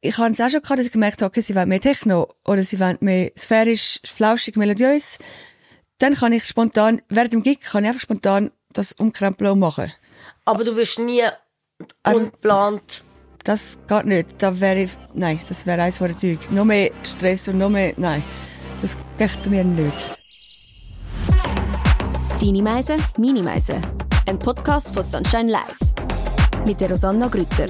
ich habe es auch schon gehabt, dass ich gemerkt habe, okay, sie wollen mehr Techno oder sie wollen mehr sphärisch, flauschig, melodiös. Dann kann ich spontan, während dem Gig, kann ich einfach spontan das umkrempeln und machen. Aber du wirst nie unplant... Das geht nicht. Das wäre eins von den Zeug. Noch mehr Stress und noch mehr, nein. Das geht bei mir nicht. «Deine Meise, meine Meise». Ein Podcast von Sunshine Live. Mit der Rosanna Grütter.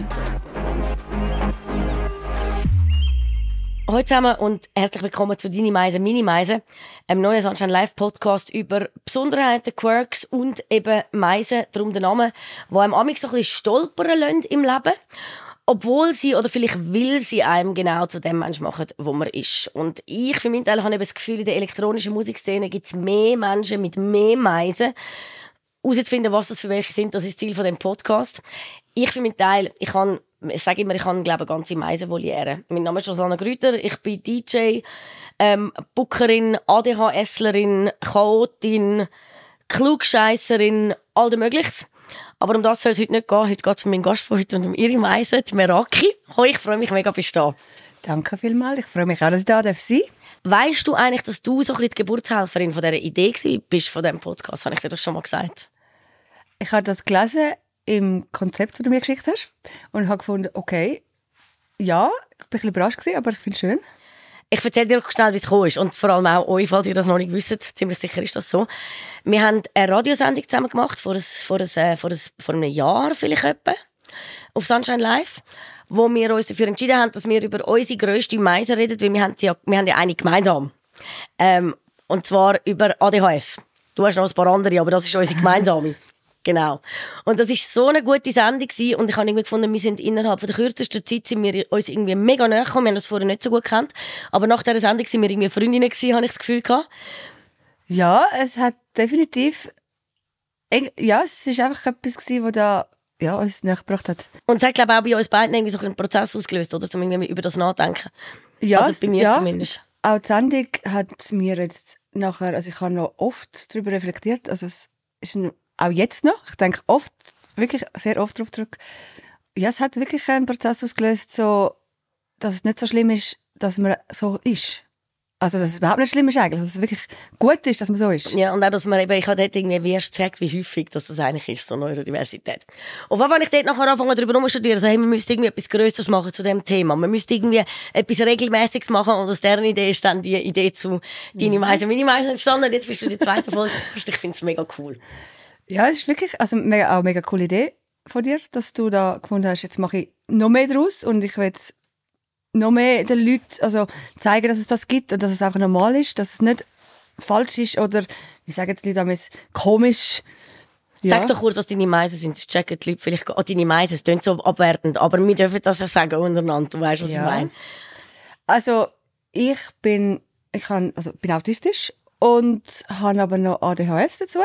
Hallo zusammen und herzlich willkommen zu «Deine Meise, meine Meise», einem neuen Sunshine Live Podcast über Besonderheiten, Quirks und eben Meisen, darum der Name, die einem amigs so ein bisschen stolpern lassen im Leben. Obwohl sie, oder vielleicht will sie einem genau zu dem Menschen machen, wo man ist. Und ich für meinen Teil habe das Gefühl, in der elektronischen Musikszene gibt es mehr Menschen mit mehr Meisen. Herauszufinden, was das für welche sind, das ist das Ziel von dem Podcast. Ich für meinen Teil, ich sage immer, ich habe, glaube ich, eine ganze Meisenvoliere. Mein Name ist Rosanna Grütter, ich bin DJ, Bookerin, ADHSlerin, Chaotin, Klugscheisserin, all dem Mögliches. Aber um das soll es heute nicht gehen. Heute geht es um meinen Gast von heute und um ihre Meise, die Meraki. Hoi, ich freue mich mega, bist du da. Danke vielmals. Ich freue mich auch, dass ich da sein darf. Weißt du eigentlich, dass du so ein bisschen die Geburtshelferin von dieser Idee bist, von diesem Podcast? Habe ich dir das schon mal gesagt? Ich habe das gelesen im Konzept, das du mir geschickt hast. Und habe gefunden, okay, ja, ich war ein bisschen überrascht, aber ich finde es schön. Ich erzähle dir schnell, wie es gekommen ist. Und vor allem auch euch, falls ihr das noch nicht wisst. Ziemlich sicher ist das so. Wir haben eine Radiosendung zusammen gemacht, vor einem Jahr vielleicht etwa, auf Sunshine Live, wo wir uns dafür entschieden haben, dass wir über unsere grösste Meise reden, weil wir haben ja eine gemeinsam. Und zwar über ADHS. Du hast noch ein paar andere, aber das ist unsere gemeinsame. Genau. Und das war so eine gute Sendung gewesen. Und ich habe irgendwie gefunden, wir sind innerhalb der kürzesten Zeit sind wir uns irgendwie mega nahe gekommen. Wir haben uns vorher nicht so gut gekannt. Aber nach dieser Sendung sind wir irgendwie Freundinnen gewesen, habe ich das Gefühl gehabt. Ja, es hat definitiv, ja, es ist einfach etwas gewesen, was uns näher gebracht hat. Und es hat, glaube ich, auch bei uns beiden irgendwie so einen Prozess ausgelöst, oder? Um irgendwie über das nachdenken. Ja, also bei mir zumindest. Auch die Sendung hat mir jetzt nachher, also ich habe noch oft darüber reflektiert, also es ist auch jetzt noch, ich denke oft, wirklich sehr oft darauf zurück. Ja, es hat wirklich einen Prozess ausgelöst, so, dass es nicht so schlimm ist, dass man so ist. Also, dass es überhaupt nicht schlimm ist eigentlich, dass es wirklich gut ist, dass man so ist. Ja, und auch, dass man eben, ich habe dort irgendwie erst gecheckt, wie häufig dass das eigentlich ist, so Neurodiversität. Und wenn ich dort nachher anfange, darüber rumzustudieren, so, hey, man müsste irgendwie etwas Grösseres machen zu dem Thema. Man müsste irgendwie etwas Regelmäßiges machen und aus deren Idee ist dann die Idee zu «Deine Meise, meine Meise» entstanden. Und jetzt bist du die zweite Folge. Ich finde es mega cool. Ja, es ist wirklich, also auch eine mega coole Idee von dir, dass du da gefunden hast, jetzt mache ich noch mehr draus und ich will jetzt noch mehr den Leuten also zeigen, dass es das gibt und dass es einfach normal ist, dass es nicht falsch ist oder, wie sagen die Leute damals, komisch. Ja. Sag doch kurz, was deine Meisen sind. Das checken die Leute vielleicht. Deine Meisen, es klingt so abwertend, aber wir dürfen das ja sagen untereinander. Du weißt, was ich meine. Also, ich bin autistisch und habe aber noch ADHS dazu.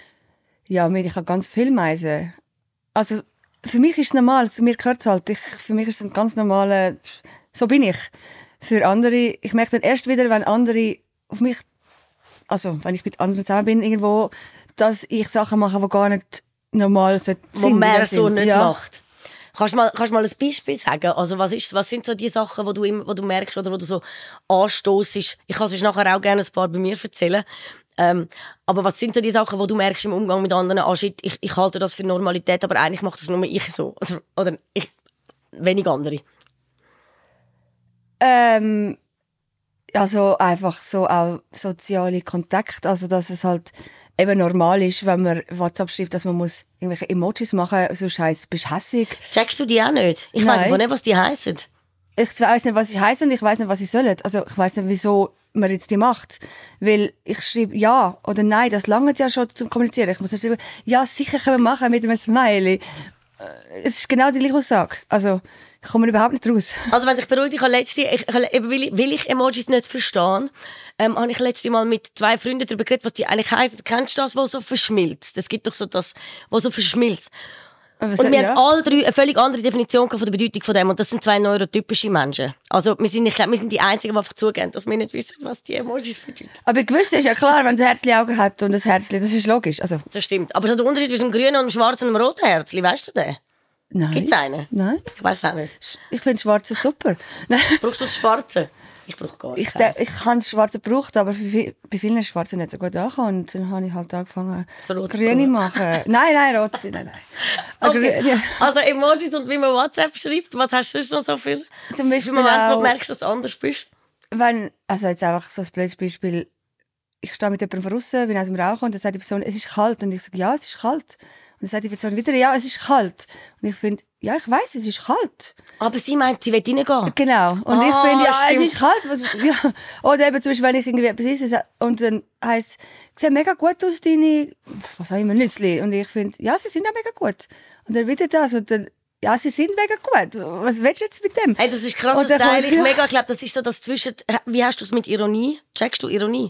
Ja, ich habe ganz viel Meisen. Also, für mich ist es normal, zu mir gehört es halt. Für mich ist es ein ganz normaler, so bin ich. Für andere, ich merke dann erst wieder, wenn andere auf mich, also, wenn ich mit anderen zusammen bin irgendwo, dass ich Sachen mache, die gar nicht normal sind. Wo man so nicht macht. Kannst du mal ein Beispiel sagen? Also, was sind so die Sachen, wo du merkst oder wo du so anstossest? Ich kann es nachher auch gerne ein paar bei mir erzählen. Aber was sind so die Sachen, wo du merkst im Umgang mit anderen, shit, ich halte das für Normalität, aber eigentlich macht das nur ich so. Oder ich, wenig andere. Also einfach so auch soziale Kontakte, also dass es halt eben normal ist, wenn man WhatsApp schreibt, dass man muss irgendwelche Emojis machen, sonst heisst es, bist du hässig. Checkst du die auch nicht? Ich weiss nicht, was die heissen. Ich weiss nicht, was sie heissen und ich weiss nicht, was sie sollen. Also ich weiss nicht, wieso man jetzt die macht. Weil ich schreibe ja oder nein, das langt ja schon zum Kommunizieren. Ich muss nicht schreiben, ja, sicher können wir machen mit einem Smiley. Es ist genau die gleiche Aussage. Also, ich komme überhaupt nicht raus. Also, wenn sich beruhigt, will ich Emojis nicht verstehen, habe ich letztes Mal mit 2 Freunden darüber geredet, was die eigentlich heissen. Kennst du das, was so verschmilzt? Es gibt doch so das, was so verschmilzt. Und wir haben alle 3 eine völlig andere Definition von der Bedeutung von dem. Und das sind 2 neurotypische Menschen. Also, wir sind die Einzigen, die einfach zugeben, dass wir nicht wissen, was die Emojis bedeuten. Aber gewiss ist ja klar, wenn es ein Herzli-Augen hat und ein Herzli, das ist logisch. Also. Das stimmt. Aber der Unterschied zwischen einem grünen und einem schwarzen und einem roten Herzli, weißt du den? Nein. Gibt es einen? Nein. Ich weiß auch nicht. Ich finde Schwarze super. Brauchst du das Schwarze? Ich brauche gar Ich keins. habe das Schwarze gebraucht, aber bei vielen ist Schwarze nicht so gut angekommen. Und dann habe ich halt angefangen, So rote grüne Brille. machen. Nein, rote, nein. Okay. Grüne. Also Emojis und wie man WhatsApp schreibt, was hast du sonst noch so für Zum Beispiel Momente, wo du auch, merkst, dass du anders bist? also jetzt einfach so ein blödes Beispiel. Ich stehe mit jemandem draussen, bin aus dem Rauchen und dann sagt die Person, es ist kalt. Und ich sage, ja, es ist kalt. Und dann sagt die Person wieder, ja, es ist kalt. Und ich finde, ja, ich weiss, es ist kalt. Aber sie meint, sie will reingehen. Genau. Und ich finde, ja, stimmt. es ist kalt. Ja. Oder eben zum Beispiel, wenn ich irgendwie etwas esse und dann heisst es, sieht mega gut aus, deine, was auch immer, Nüssli. Und ich finde, ja, sie sind auch mega gut. Und dann wieder das und dann, ja, sie sind mega gut. Was willst du jetzt mit dem? Hey, das ist krass, Und das dann teile ich kommt- mega. Ich glaube, das ist so das zwischen... Wie hast du es mit Ironie? Checkst du Ironie?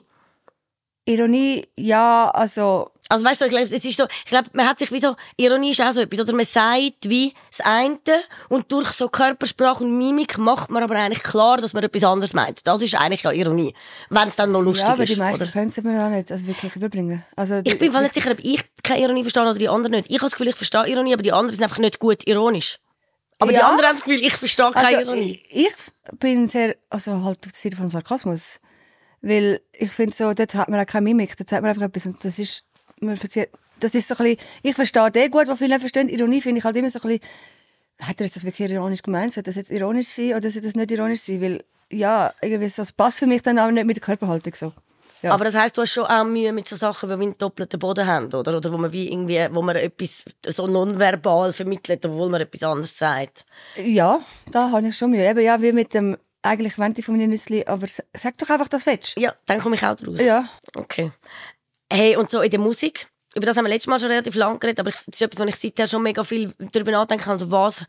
Ironie, ja, also, Also weißt du, ich glaube, es ist so, ich glaube, man hat sich wie so, Ironie ist auch so etwas, oder man sagt wie das eine und durch so Körpersprache und Mimik macht man aber eigentlich klar, dass man etwas anderes meint. Das ist eigentlich ja Ironie, wenn es dann noch lustig ja, aber ist. die meisten Oder? können es mir auch nicht also wirklich überbringen. Also, Ich bin voll nicht sicher, ob ich keine Ironie verstehe oder die anderen nicht. Ich habe das Gefühl, ich verstehe Ironie, aber die anderen sind einfach nicht gut ironisch. Aber die Ja. anderen haben das Gefühl, ich verstehe keine Also, Ironie. ich bin sehr, also halt auf der Seite vom Sarkasmus. Weil ich finde so, dort hat man auch keine Mimik, dort sagt man einfach etwas und das ist, das ist so ein bisschen, ich verstehe den gut, was viele nicht verstehen. Ironie finde ich halt immer so ein bisschen, hat er jetzt das wirklich ironisch gemeint? Soll das jetzt ironisch sein oder soll das nicht ironisch sein? Weil, ja, irgendwie so, das passt für mich dann auch nicht mit der Körperhaltung so. Ja. Aber das heisst, du hast schon auch Mühe mit so Sachen, die wie einen doppelten Boden haben, oder? Oder wo man wie irgendwie, wo man etwas so nonverbal vermittelt, obwohl man etwas anderes sagt. Ja, da habe ich schon Mühe. Eben, ja, wie mit dem, eigentlich wende ich von meinen Nüssli, aber sag doch einfach, das willst. Ja, dann komme ich auch draus. Ja. Okay. Hey, und so in der Musik, über das haben wir letztes Mal schon relativ lang geredet, aber das ist etwas, wo ich seither schon mega viel darüber nachdenke. Also was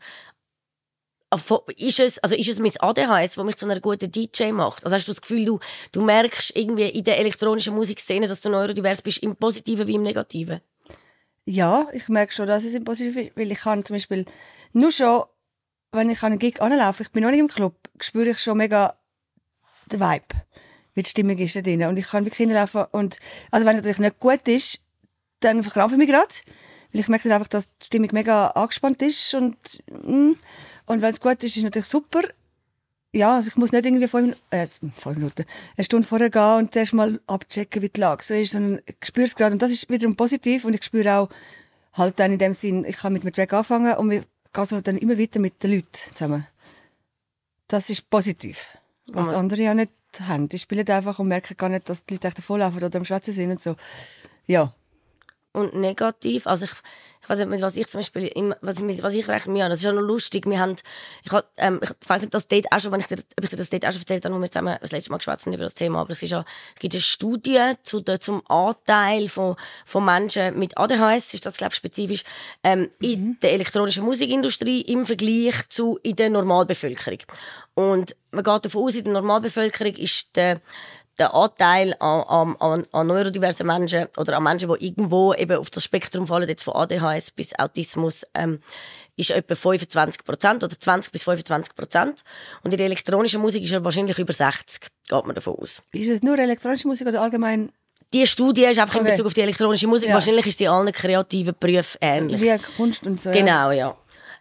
ist es mein ADHS, das mich zu einer guten DJ macht? Also hast du das Gefühl, du merkst irgendwie in der elektronischen Musikszene, dass du neurodivers bist, im Positiven wie im Negativen? Ja, ich merke schon, dass es im Positiven ist, weil ich kann zum Beispiel nur schon, wenn ich an einen Gig anlaufe, ich bin noch nicht im Club, spüre ich schon mega den Vibe, wie die Stimmung ist da drin. Und ich kann wirklich hinlaufen und, also wenn es natürlich nicht gut ist, dann verkrampfe ich mich gerade, weil ich merke dann einfach, dass die Stimmung mega angespannt ist und wenn es gut ist, ist es natürlich super. Ja, also ich muss nicht irgendwie 5 Minuten, eine Stunde vorher gehen und zuerst mal abchecken, wie die Lage so ist, sondern ich spüre es gerade und das ist wiederum positiv und ich spüre auch halt dann in dem Sinn, ich kann mit dem Track anfangen und wir gehen so dann immer weiter mit den Leuten zusammen. Das ist positiv, was die anderen ja nicht haben. Die spielen einfach und merken gar nicht, dass die Leute echt davonlaufen oder am Schwätzen sind und so. Ja. Und negativ, also ich weiß nicht, mit was ich zum Beispiel was ich rechne mir an, das ist ja noch lustig, wir haben, ich weiß nicht, ob das dort auch schon, ob ich dir das dort auch schon erzählt habe, wo wir zusammen das letzte Mal geschwätzt haben über das Thema, aber es gibt eine Studie zum Anteil von Menschen mit ADHS, ist das glaube ich spezifisch, in der elektronischen Musikindustrie im Vergleich zu in der Normalbevölkerung. Und man geht davon aus, in der Normalbevölkerung ist der Anteil an neurodiversen Menschen oder an Menschen, die irgendwo eben auf das Spektrum fallen, jetzt von ADHS bis Autismus, ist etwa 25% oder 20-25%. Und in der elektronischen Musik ist er wahrscheinlich über 60%, geht man davon aus. Ist es nur elektronische Musik oder allgemein? Die Studie ist einfach in Okay. Bezug auf die elektronische Musik. Ja. Wahrscheinlich ist sie in allen kreativen Berufen ähnlich. Wie Kunst und so. Ja. Genau, ja.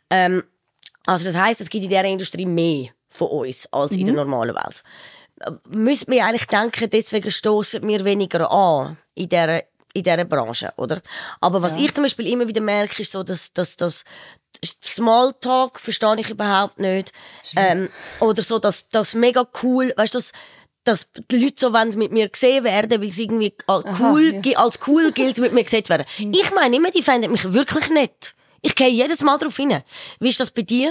Also das heisst, es gibt in dieser Industrie mehr von uns als in der normalen Welt. Müsste man eigentlich denken, deswegen stoßen wir weniger an in dieser Branche, oder? Aber was ich zum Beispiel immer wieder merke, ist so, dass Smalltalk verstehe ich überhaupt nicht. Oder so, dass mega cool, weißt du, dass die Leute so wollen mit mir gesehen werden, weil sie irgendwie als cool gilt, mit mir gesehen werden. Ich meine immer, die finden mich wirklich nett. Ich gehe jedes Mal darauf hin. Wie ist das bei dir?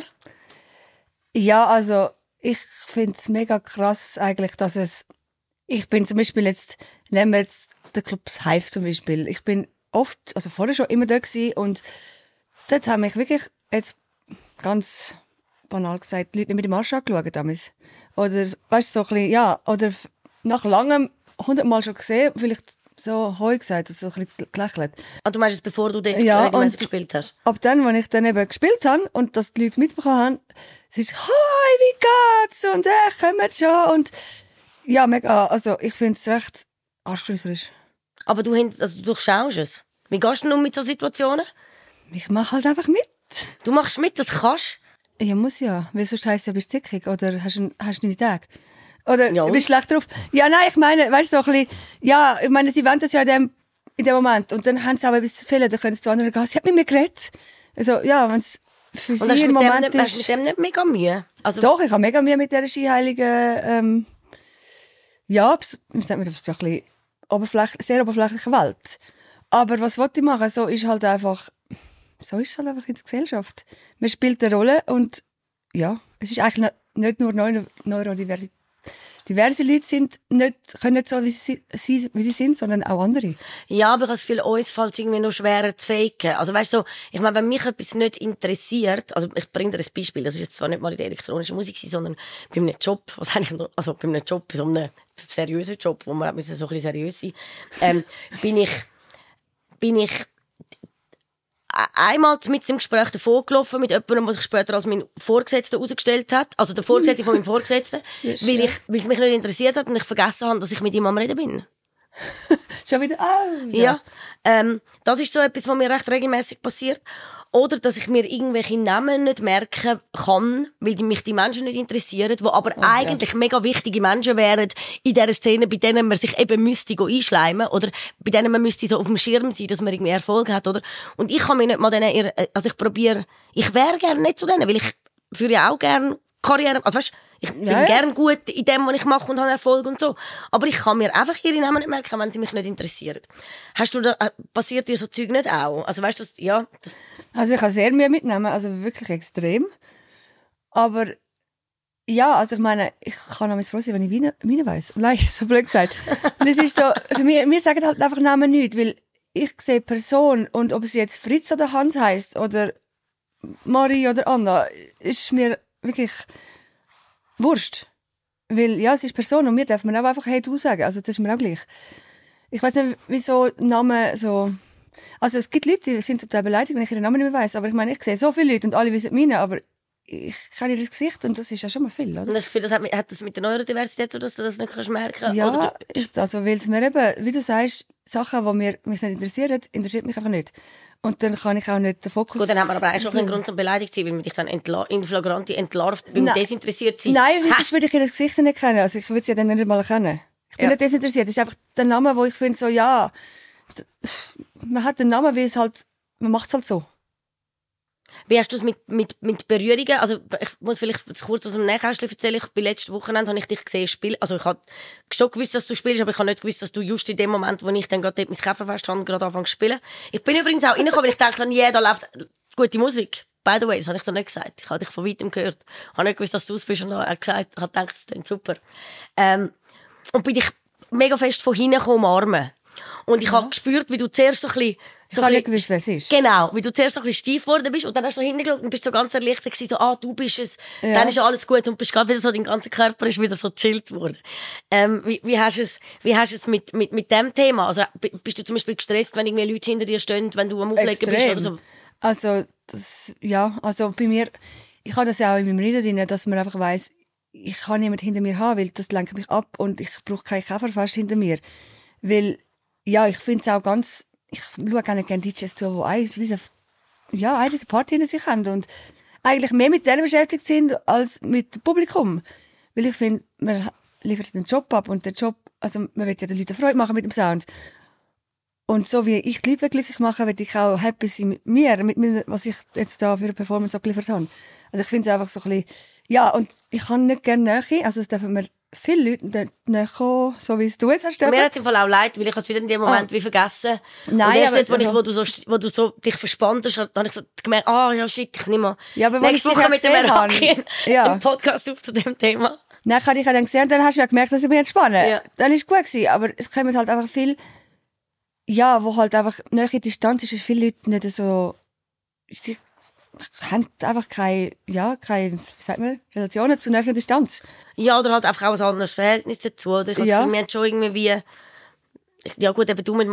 Ja, also ich finde es mega krass eigentlich, dass ich bin zum Beispiel nehmen wir jetzt den Club Hive zum Beispiel. Ich bin oft, also vorher schon immer da gewesen und dort haben mich wirklich jetzt ganz banal gesagt, die Leute nicht mit dem Arsch angeschaut damals. Oder, weißt du, so ein bisschen, ja, oder nach langem 100-mal schon gesehen, vielleicht so «Hoi» gesagt, also so ein bisschen gelächelt. Ah, du meinst es, bevor du dort Ja, regelmäßig und gespielt hast? ab dann, als ich dann eben gespielt habe und dass die Leute mitbekommen haben, sie ist «Hoi, wie geht's?» und «Kommt schon» und ja, mega, also ich finde es recht arschkriecher. Aber du durchschaust es. Wie gehst du nun mit so Situationen? Ich mache halt einfach mit. Du machst mit, das kannst. Ja, muss ja. Weil sonst heisst es ja, bist du zickig oder hast du deine Tage. Oder Ja, bist du schlecht drauf. Ja, nein, ich meine, weißt du, so ein bisschen, ja, ich meine, sie wollen das ja in dem Moment. Und dann haben sie auch etwas zu erzählen, dann können sie zu anderen gehen, sie hat mit mir geredet. Also, ja, wenn es für Und sie hast im du Moment mit dem nicht mega Mühe? Also, Doch, ich habe mega Mühe mit dieser skiheiligen, ja, wie sagt man das, so ein bisschen sehr oberflächliche Welt. Aber was wollte ich machen? So ist es halt einfach in der Gesellschaft. Man spielt eine Rolle und ja, es ist eigentlich nicht nur neurodiverse. Diverse Leute können nicht so, wie sie sind, sondern auch andere. ja, aber ich habe das Gefühl, uns fällt es irgendwie noch schwerer zu faken. Also weißt du, ich meine, wenn mich etwas nicht interessiert, also ich bringe dir ein Beispiel, das ist jetzt zwar nicht mal in der elektronischen Musik, sondern bei einem Job, bei einem Job, bei so einem seriösen Job, wo man so ein bisschen seriös sein bin ich einmal mit dem Gespräch davor gelaufen mit jemandem, der sich später als mein Vorgesetzter herausgestellt hat. Also der Vorgesetzte von meinem Vorgesetzten. Weil es mich nicht interessiert hat und ich vergessen habe, dass ich mit ihm am Reden bin. Schon wieder, Ja. Das ist so etwas, was mir recht regelmäßig passiert. Oder dass ich mir irgendwelche Namen nicht merken kann, weil mich die Menschen nicht interessieren, die aber eigentlich mega wichtige Menschen wären in dieser Szene, bei denen man sich eben müsste einschleimen oder bei denen man müsste so auf dem Schirm sein, dass man irgendwie Erfolg hat, oder? Und ich kann mir nicht mal denen, also ich wäre gerne nicht zu denen, weil ich würde ja auch gerne Karriere, also weißt, ich bin gerne gut in dem, was ich mache und habe Erfolg und so. Aber ich kann mir einfach ihre Namen nicht merken, wenn sie mich nicht interessieren. Passiert dir so Zeug nicht auch? Also weißt du, Also ich habe sehr Mühe mitnehmen, also wirklich extrem. Aber ja, also ich meine, ich kann auch froh sein, wenn ich Wiener weiss. Nein, so blöd gesagt. Und es ist so, für mich, wir sagen halt einfach Namen nicht, weil ich sehe Person und ob sie jetzt Fritz oder Hans heisst oder Marie oder Anna, ist mir wirklich Wurscht. Weil, ja, es ist Person und mir darf man auch einfach «Hey, du» sagen. Also, das ist mir auch gleich. Ich weiss nicht, wieso Namen so... Also, es gibt Leute, die sind zum Teil beleidigt, wenn ich ihren Namen nicht mehr weiss. Aber ich meine, ich sehe so viele Leute und alle wissen meine, aber ich kenne ihr Gesicht und das ist ja schon mal viel, oder? Und das Gefühl, hat das mit der Neurodiversität so, dass du das nicht merken kannst? Ja, oder also, weil es mir eben, wie du sagst, Sachen, die mich nicht interessieren, interessiert mich einfach nicht. Und dann kann ich auch nicht den Fokus... Gut, dann hat man aber eigentlich schon einen Grund zum beleidigt zu sein, weil man dich dann in flagranti entlarvt, weil man desinteressiert sein. Nein, sonst würde ich ihr Gesicht nicht kennen. Also ich würde sie ja dann nicht mal erkennen. Ich bin nicht desinteressiert. Das ist einfach der Name, wo ich finde, so, ja, man hat den Namen, weil es halt, man macht es halt so. Wie hast du es mit Berührungen? Also, ich muss vielleicht kurz aus dem Nähkästchen erzählen. Bei letzten Wochenende habe ich dich gesehen spielen. Also, ich habe schon gewusst, dass du spielst, aber ich habe nicht gewusst, dass du just in dem Moment, wo ich dann gerade mein Käferfest habe, gerade angefangen zu spielen. Ich bin übrigens auch reingekommen, weil ich dachte, da läuft gute Musik. By the way, das habe ich dir nicht gesagt. Ich habe dich von weitem gehört. Ich habe nicht gewusst, dass du es bist und habe gesagt, ich habe gedacht, das klingt super. Und bin dich mega fest von hinten umarmen. Und ich habe gespürt, wie du zuerst so ein bisschen... Ich habe nicht gewusst, wer es ist. Genau, wie du zuerst so ein bisschen steif geworden bist und dann hast du hingeschaut und bist so ganz erleichtert gewesen, so, du bist es, dann ist ja alles gut und bist gerade wieder so, dein ganzer Körper ist wieder so chillt worden. Wie hast du es mit dem Thema? Also, bist du zum Beispiel gestresst, wenn irgendwie Leute hinter dir stehen, wenn du am Auflegen bist oder so? Also bei mir, ich habe das ja auch in meinem Reden drin, dass man einfach weiss, ich kann niemanden hinter mir haben, weil das lenkt mich ab und ich brauche kein Käferfest hinter mir. Weil, ja, ich finde es auch ganz, ich schaue gar nicht gerne DJs zu, die eigentlich diese Party hinter sich haben und eigentlich mehr mit denen beschäftigt sind, als mit dem Publikum. Weil ich finde, man liefert den Job ab und der Job, also man will ja den Leuten Freude machen mit dem Sound. Und so wie ich die Leute glücklich mache, will ich auch happy sein mit mir, was ich jetzt da für eine Performance abgeliefert habe. Also ich finde es einfach so ein bisschen, ja, und ich kann nicht gerne Nähe, also es dürfen mir viele Leute nicht kommen, so wie es du jetzt hast. Mir hat es im Fall auch leid, weil ich es wieder in dem Moment wie vergessen. Nein, und erst aber jetzt, wo du so dich verspannt hast, habe ich so gemerkt, ja shit, ich nehme mal ja, aber nächste Woche mit dem Meraki einen Podcast auf zu dem Thema. Dann habe ich dann gesehen, dann hast du ja gemerkt, dass ich mich entspanne. Ja. Dann war es gut gewesen, aber es kommen halt einfach viel, ja, wo halt einfach nahe Distanz ist, weil viele Leute nicht so, sie haben einfach keine, wie sagt man, Relationen zu naher Distanz. Ja, oder halt einfach auch ein anderes Verhältnis dazu. Oder ich habe das Gefühl, wir haben schon irgendwie ja gut, eben du mit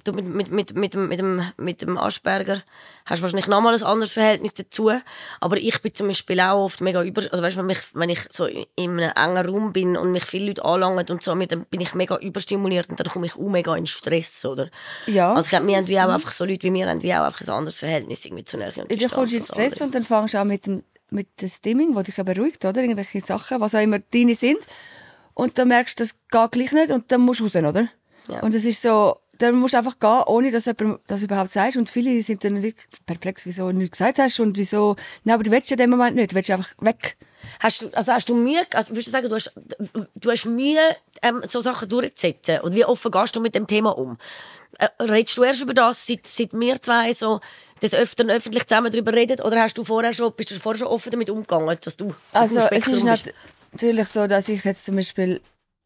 dem Asperger hast wahrscheinlich nochmal ein anderes Verhältnis dazu. Aber ich bin zum Beispiel auch oft mega also weißt, wenn ich so in einem engen Raum bin und mich viele Leute anlangen und so, dann bin ich mega überstimuliert und dann komme ich auch mega in Stress, oder? Ja. Also ich glaube, wir haben wie auch einfach so Leute wie wir haben wie auch einfach ein anderes Verhältnis irgendwie zu Nähe und Dann kommst du in Stress und dann fängst du an mit dem Stimming, das dich ja beruhigt, oder? Irgendwelche Sachen, was auch immer deine sind. Und dann merkst du, das geht gleich nicht und dann musst du raus, oder? Ja. Und es ist so, dann musst du einfach gehen, ohne dass jemand das überhaupt sagst. Und viele sind dann wirklich perplex, wieso du nichts gesagt hast und wieso, nein, aber du willst ja in dem Moment nicht, du willst einfach weg. Hast du Mühe, also würdest du sagen, du hast Mühe, so Sachen durchzusetzen? Und wie offen gehst du mit dem Thema um? Redest du erst über das, seit wir zwei so des Öfteren öffentlich zusammen darüber reden, oder bist du vorher schon offen damit umgegangen, dass du also es ist natürlich so, dass ich jetzt zum Beispiel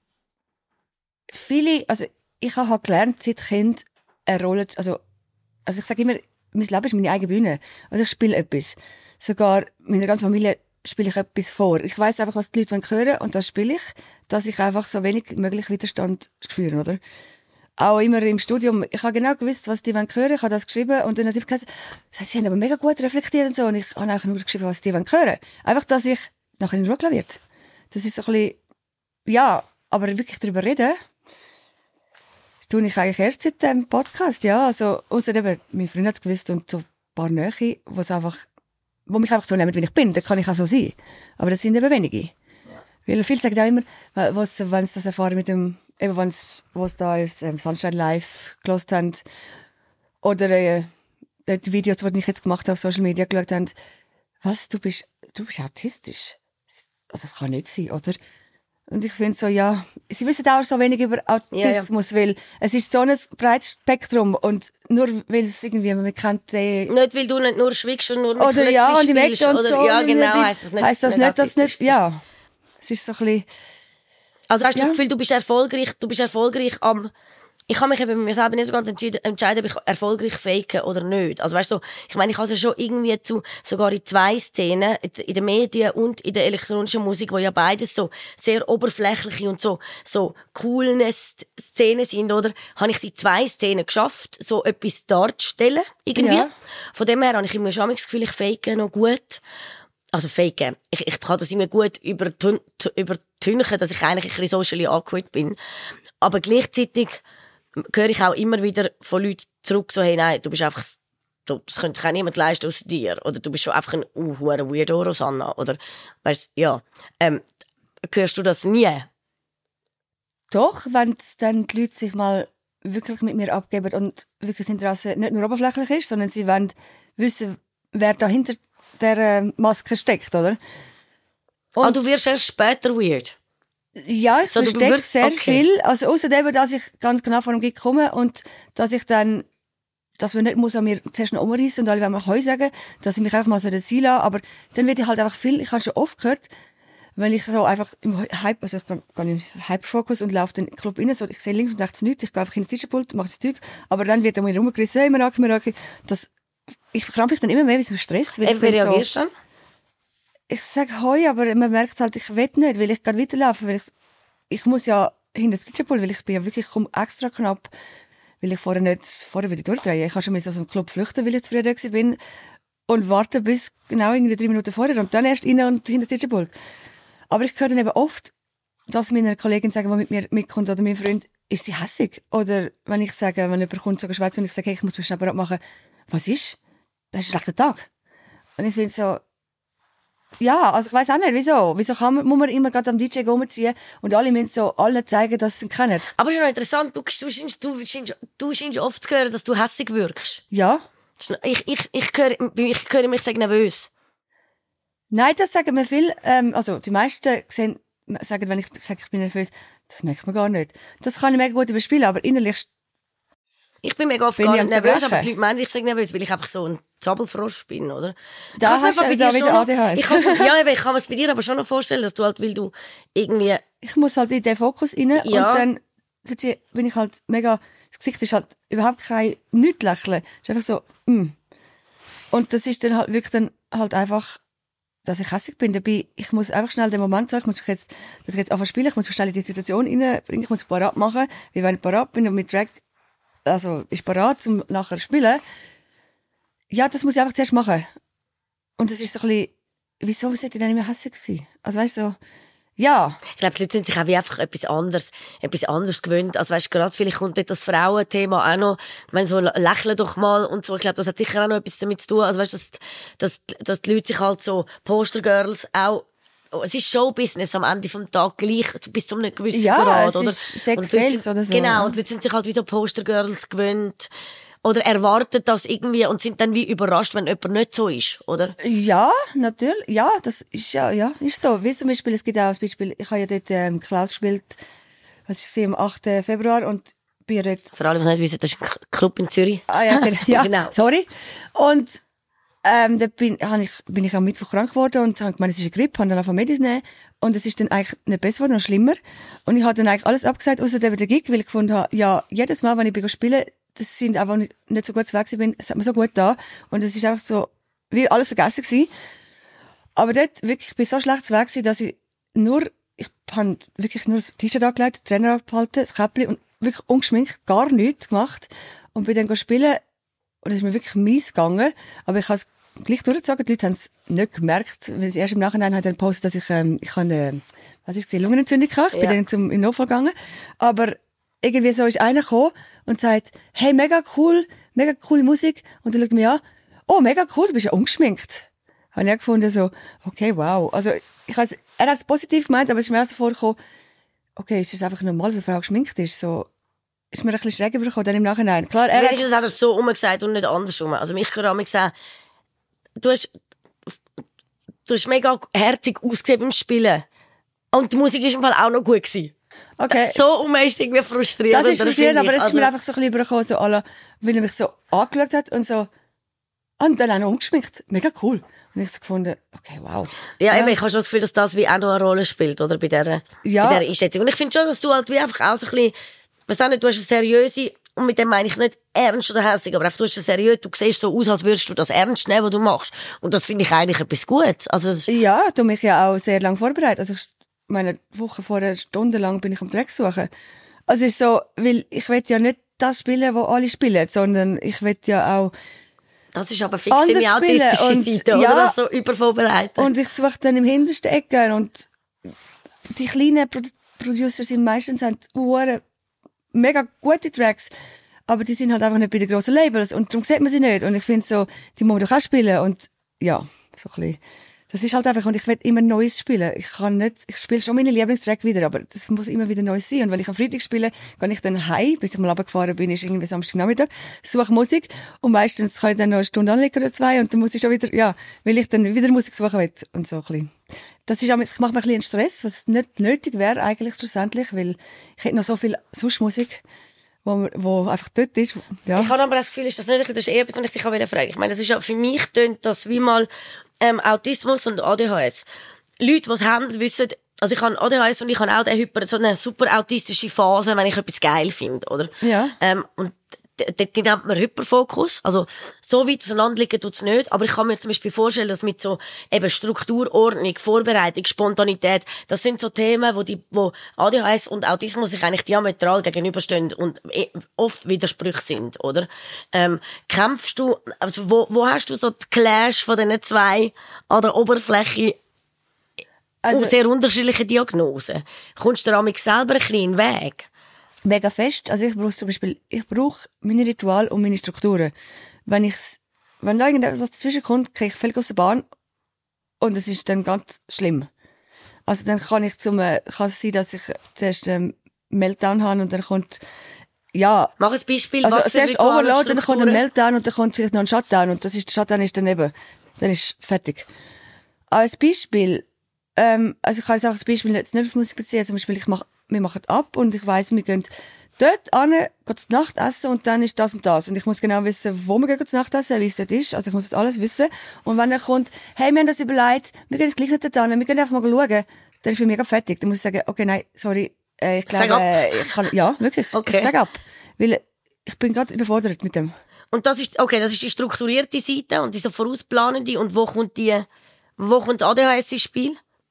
also ich habe halt gelernt, seit Kind eine Rolle, also ich sage immer, mein Leben ist meine eigene Bühne. Also ich spiele etwas. Sogar meiner ganzen Familie spiele ich etwas vor. Ich weiss einfach, was die Leute hören wollen und das spiele ich, dass ich einfach so wenig wie möglich Widerstand spüre, oder? Auch immer im Studium. Ich habe genau gewusst, was die hören wollen. Ich habe das geschrieben und dann hat sie gesagt, sie haben aber mega gut reflektiert und so. Und ich habe einfach nur geschrieben, was die hören wollen. Einfach, dass ich nachher in Ruhe gelassen werde. Das ist so ein bisschen, ja, aber wirklich darüber reden, das tue ich eigentlich erst seit dem Podcast, ja. Also, ausser eben, mein Freund hat es gewusst und so ein paar Nähe, wo mich einfach so nehmen, wie ich bin. Da kann ich auch so sein. Aber das sind eben wenige. Ja. Weil viele sagen auch immer, wenn sie das erfahren mit dem, eben wenn sie da ist, Sunshine Live gehört haben, oder die Videos, die ich jetzt gemacht habe auf Social Media geschaut haben, was, du bist autistisch. Das kann nicht sein, oder? Und ich finde so, ja, sie wissen auch so wenig über Autismus, weil es ist so ein breites Spektrum und nur weil es irgendwie, man kennt den... Nicht, weil du nicht nur schwiegst und nur mit oder ja, und im Eck und so. Ja, genau, heisst das nicht, dass nicht, ja. Es ist so ein bisschen... Also hast du das Gefühl, du bist erfolgreich am... Ich kann mich eben bei mir selber nicht so ganz entscheiden, ob ich erfolgreich fake oder nicht. Also weißt du, ich meine, ich habe es ja schon irgendwie sogar in 2 Szenen, in den Medien und in der elektronischen Musik, wo ja beides so sehr oberflächliche und so coole Szenen sind, oder? Habe ich in 2 Szenen geschafft, so etwas darzustellen, irgendwie. Ja. Von dem her habe ich immer schon das Gefühl, ich fake noch gut. Also faken. Ich kann das immer gut übertünchen, dass ich eigentlich ein bisschen socially awkward bin. Aber gleichzeitig höre ich auch immer wieder von Leuten zurück, so, hey, nein, du bist einfach, das könnte auch niemand leisten aus dir. Oder du bist schon einfach ein Weirdo, Rosanna. Oder, weißt ja. Hörst du das nie? Doch, wenn dann die Leute sich mal wirklich mit mir abgeben und wirklich das Interesse nicht nur oberflächlich ist, sondern sie wollen wissen, wer da hinter der Maske steckt, oder? Und du wirst erst später weird? Ja, ich verstecke sehr viel. Also außerdem, dass ich ganz genau vor dem Gig komme und dass ich dann, dass man nicht muss an mir zuerst noch umreissen und alle wollen mir Heu sagen, dass ich mich einfach mal so sein lasse. Aber dann wird ich halt einfach viel, ich habe schon oft gehört, wenn ich so einfach im Hype, also ich gehe im Hyperfokus und laufe in den Club rein, so, ich sehe links und rechts nichts, ich gehe einfach ins Tischpult, mache das Zeug, aber dann wird er mir rumgerissen, hey, Meraki, ich verkrampfe mich dann immer mehr, wie es mich stresst. Wie reagierst du dann? Ich sage Hoi, aber man merkt halt, ich will nicht, weil ich gerade weiterlaufen, weil ich muss ja hinter das Tischpult, weil ich bin ja wirklich extra knapp, weil ich vorher wieder durchdrehen. Ich habe schon mal aus dem Club flüchten, weil ich zu früh da bin und warte bis genau irgendwie 3 Minuten vorher und dann erst rein und hinter das Tischpult. Aber ich höre dann eben oft, dass meine Kollegin sagen, die mit mir mitkommt, oder mein Freund, ist sie hässig? Oder wenn ich sage, wenn jemand kommt, so schwätzt und ich sage, hey, ich muss mich schnell bereit machen, was ist? Das ist ein schlechter Tag. Und ich finde so, ja, also ich weiss auch nicht, wieso. Wieso muss man immer gerade am DJ rumziehen und alle müssen so allen zeigen, dass sie ihn kennen? Aber es ist noch interessant, du scheinst oft zu hören, dass du hässig wirkst. Ja. Ich höre mich sehr nervös. Nein, das sagen mir viel. Also die meisten sagen, wenn ich sage, ich bin nervös, das merkt man gar nicht. Das kann ich mega gut überspielen, aber innerlich... Ich bin mega oft gar nicht nervös, aber die Leute meinen, ich sage nervös, weil ich einfach so ein Zappelfrosch bin, oder? Da hast du da wieder ADHS. Ich kann es bei dir aber schon noch vorstellen, dass du halt, weil du irgendwie... Ich muss halt in den Fokus rein und dann bin ich halt mega... Das Gesicht ist halt überhaupt kein Nicht-Lächeln. Es ist einfach so, Und das ist dann halt wirklich dann halt einfach, dass ich hässlich bin. Dabei, ich muss einfach schnell den Moment sagen, dass ich jetzt anfangen spielen, ich muss schnell in die Situation reinbringen, ich muss parat machen, weil wenn ich parat bin und mit Drag also ist bereit zum nachher spielen. Ja, das muss ich einfach zuerst machen. Und das ist so ein bisschen, wieso sollte ich dann nicht mehr hässlich sein? Also weißt du, so, ja. Ich glaube, die Leute sind sich auch wie einfach etwas anderes gewöhnt. Also weißt, gerade vielleicht kommt dort das Frauenthema auch noch. Ich meine, so lächeln doch mal und so. Ich glaube, das hat sicher auch noch etwas damit zu tun. Also weißt, dass die Leute sich halt so Postergirls auch, es ist Showbusiness am Ende vom Tag gleich bis zu einem gewissen Grad, oder? Ja, es ist Sex Sales oder so. Genau, und die Leute sind sich halt wie so Postergirls gewöhnt. Oder erwartet das irgendwie und sind dann wie überrascht, wenn jemand nicht so ist, oder? Ja, natürlich. Ja, das ist ja, ist so. Wie zum Beispiel, es gibt auch ein Beispiel, ich habe ja dort Klaus gespielt, was ich sehe, am 8. Februar und bin dort... Für alle, die nicht wissen, das ist ein Club in Zürich. Ah ja, genau. Ja, Genau. Sorry. Und da bin ich am Mittwoch krank geworden und habe gemeint, es ist eine Grippe, habe dann angefangen Medis nehmen und es ist dann eigentlich nicht besser geworden, noch schlimmer. Und ich habe dann eigentlich alles abgesagt, außer eben den Gig, weil ich gefunden habe, ja, jedes Mal, wenn ich spiele, das sind einfach nicht so gut zu weg bin, es hat mir so gut da und es ist einfach so, wie alles vergessen gewesen. Aber dort wirklich, ich bin so schlecht zu weg gewesen, dass ich habe wirklich nur das T-Shirt angelegt, den Trainer abgehalten, das Käppli und wirklich ungeschminkt, gar nichts gemacht und bin dann spielen und es ist mir wirklich mies gegangen, aber ich habe es gleich durchgezogen, die Leute haben es nicht gemerkt, weil sie erst im Nachhinein haben dann gepostet, dass ich habe Lungenentzündung gehabt, ich bin dann im Notfall gegangen, aber irgendwie so ist einer gekommen und sagt, hey, mega coole Musik. Und dann schaut er mir an, oh, mega cool, du bist ja ungeschminkt. Habe ich auch gefunden, so, okay, wow. Also, er hat es positiv gemeint, aber es ist mir auch so vorgekommen, okay, ist das einfach normal, dass eine Frau geschminkt ist? So, ist mir ein bisschen schräg übergekommen, dann im Nachhinein. Klar, Wenigstens hat er es so umgesagt und nicht andersrum. Also, mich kann auch sagen, du hast mega herzig ausgesehen beim Spielen. Und die Musik ist im Fall auch noch gut gewesen. Okay. So ist es irgendwie frustrierend. Das ist frustrierend, aber jetzt ist mir einfach so ein bisschen übergekommen, so alle, weil er mich so angeschaut hat und so, und dann auch noch ungeschminkt. Mega cool. Und ich so gefunden, okay, wow. Ja, eben, ich habe schon das Gefühl, dass das wie auch noch eine Rolle spielt, oder? Bei dieser Einschätzung. Und ich finde schon, dass du halt wie einfach auch so ein bisschen, weißt du nicht, du hast eine seriöse, und mit dem meine ich nicht ernst oder hässlich, aber einfach, du hast eine seriöse, du siehst so aus, als würdest du das ernst nehmen, was du machst. Und das finde ich eigentlich etwas Gutes. Also, ja, du mich ja auch sehr lange vorbereitet. Also, meine Woche vorher stundenlang bin ich am Track suchen. Also es ist so, weil ich will ja nicht das spielen, wo alle spielen, sondern ich will ja auch das ist aber fix deine autistische Seite, oder? Ja, das so übervorbereitet. Und ich suche dann im hintersten Ecke und die kleinen Producer sind meistens haben mega gute Tracks, aber die sind halt einfach nicht bei den grossen Labels und darum sieht man sie nicht. Und ich finde so, die muss man doch auch spielen und ja, so ein bisschen. Das ist halt einfach, und ich will immer Neues spielen. Ich spiele schon meine Lieblingstrack wieder, aber das muss immer wieder Neues sein. Und wenn ich am Freitag spiele, gehe ich dann heim, bis ich mal runtergefahren bin, ist irgendwie Samstagnachmittag, suche Musik, und meistens kann ich dann noch eine Stunde anlegen oder zwei, und dann muss ich schon wieder, ja, weil ich dann wieder Musik suchen will, und so ein bisschen. Das ist auch, ich mache mir ein bisschen Stress, was nicht nötig wäre, eigentlich, schlussendlich, weil ich hätte noch so viel Musik, wo einfach dort ist, ja. Ich habe aber das Gefühl, das ist eher etwas, was ich dich fragen wollte. Ich meine, das ist ja, für mich tönt das wie mal, Autismus und ADHS. Leute, die es haben, wissen, also ich habe ADHS und ich habe auch so eine super autistische Phase, wenn ich etwas geil finde, oder? Ja. Und die nennt man Hyperfokus. Also, so weit auseinanderliegen tut's nicht. Aber ich kann mir zum Beispiel vorstellen, dass mit so, eben Struktur, Ordnung, Vorbereitung, Spontanität, das sind so Themen, wo ADHS und Autismus sich eigentlich diametral gegenüberstehen und oft Widersprüche sind, oder? Kämpfst du, also, wo hast du so die Clash von diesen zwei an der Oberfläche? Also, sehr unterschiedliche Diagnosen. Kommst du damit selber ein bisschen in den Weg? Mega fest. Also ich brauche zum Beispiel, meine Rituale und meine Strukturen. Wenn da irgendetwas dazwischen kommt, kriege ich viel aus der Bahn und es ist dann ganz schlimm. Also dann kann es sein, dass ich zuerst Meltdown habe und dann kommt, ja. Mach ein Beispiel. Also was zuerst Overload, dann kommt ein Meltdown und dann kommt vielleicht noch ein Shutdown und der Shutdown ist dann ist fertig. Als Beispiel, also ich kann jetzt auch das Beispiel jetzt nicht auf Musik beziehen, zum Beispiel wir machen ab und ich weiss, wir gehen dort hin, gehen zu Nacht essen und dann ist das und das. Und ich muss genau wissen, wo wir gehen zu Nacht essen, wie es dort ist. Also ich muss das alles wissen. Und wenn er kommt, hey, wir haben das überlegt, wir gehen jetzt gleich nicht dort hin, wir gehen einfach mal schauen, dann ist für mich mega fertig. Dann muss ich sagen, okay, nein, sorry, ich glaube, ich kann, ja, wirklich, okay. Ich sage ab. Weil ich bin gerade überfordert mit dem. Und das ist die strukturierte Seite und die so vorausplanende. Und wo kommt ADHS ins Spiel?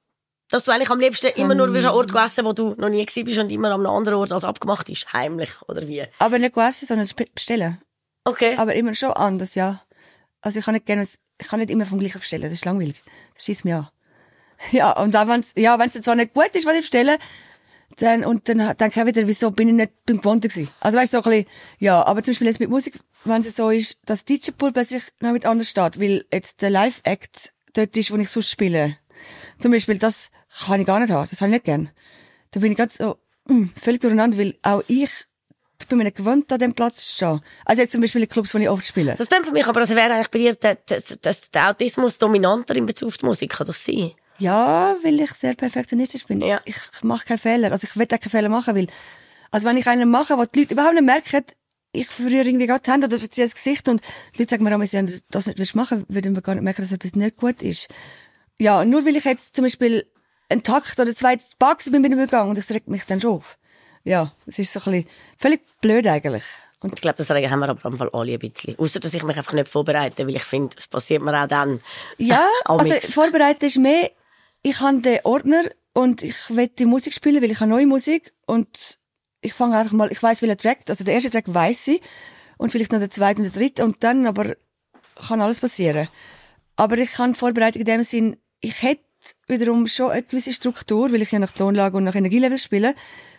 Dass du eigentlich am liebsten immer nur an einen Ort essen, wo du noch nie gewesen bist und immer an einem anderen Ort als abgemacht ist. Heimlich, oder wie? Aber nicht essen, sondern bestellen. Okay. Aber immer schon anders, ja. Also ich kann nicht immer vom Gleichen bestellen, das ist langweilig. Das schießt mich an. Ja, und auch wenn's zwar nicht gut ist, was ich bestelle, dann denke ich wieder, wieso bin ich nicht beim Gewohnten gewesen. Also weißt du, so ein bisschen, ja, aber zum Beispiel jetzt mit Musik, wenn es so ist, dass DJ-Pool plötzlich noch mit anders steht, weil jetzt der Live-Act dort ist, wo ich sonst spiele. Zum Beispiel, das kann ich gar nicht haben, das habe ich nicht gern. Da bin ich ganz so, völlig durcheinander, weil auch ich bin mir nicht gewohnt, an diesem Platz zu stehen. Also jetzt zum Beispiel in Clubs, wo ich oft spiele. Das klingt für mich aber, als wäre eigentlich bei dir der Autismus dominanter in Bezug auf die Musik, kann das sein? Ja, weil ich sehr perfektionistisch bin. Ja. Ich mache keine Fehler. Also ich will auch keine Fehler machen, weil, also wenn ich einen mache, wo die Leute überhaupt nicht merken, ich verrühre irgendwie gerade die Hände oder verziehe das Gesicht und die Leute sagen mir, wenn du das nicht machen willst, würden wir gar nicht merken, dass etwas nicht gut ist. Ja, und nur weil ich jetzt zum Beispiel einen Takt oder zwei Bugs bin mit dem Gang und das regt mich dann schon auf. Ja, es ist so ein bisschen völlig blöd eigentlich. Und Ich glaube, das haben wir aber am Fall alle ein bisschen. Ausser, dass ich mich einfach nicht vorbereite, weil ich finde, es passiert mir auch dann. ja, also vorbereitet ist mehr, ich habe den Ordner und ich will die Musik spielen, weil ich habe neue Musik und ich fange einfach mal, ich weiss, welcher Track, also der erste Track weiss ich und vielleicht noch der zweite und der dritte und dann aber kann alles passieren. Aber ich kann Vorbereitung in dem Sinn, ich hätte wiederum schon eine gewisse Struktur, weil ich ja nach Tonlage und nach Energielevel spiele,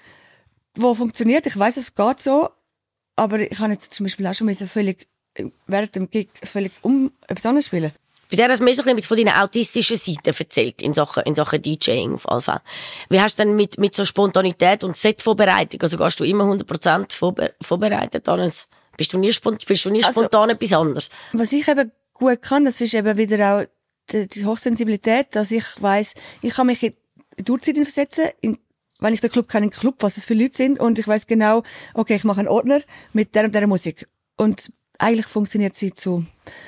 wo funktioniert. Ich weiss, es geht so, aber ich kann jetzt zum Beispiel auch schon mal so völlig, während dem Gig völlig etwas anderes spielen. Bisher hast du mir so ein bisschen von deiner autistischen Seite erzählt, in Sachen DJing auf jeden Fall. Wie hast du denn mit so Spontanität und Set-Vorbereitung, also gehst du immer 100% vorbereitet an es? Bist du nie spontan etwas anderes? Was ich eben gut kann, das ist eben wieder auch die Hochsensibilität, dass ich weiss, ich kann mich in die Uhrzeit versetzen, wenn ich den Club kenne, was es für Leute sind, und ich weiss genau, okay, ich mache einen Ordner mit der und der Musik. Und eigentlich funktioniert sie zu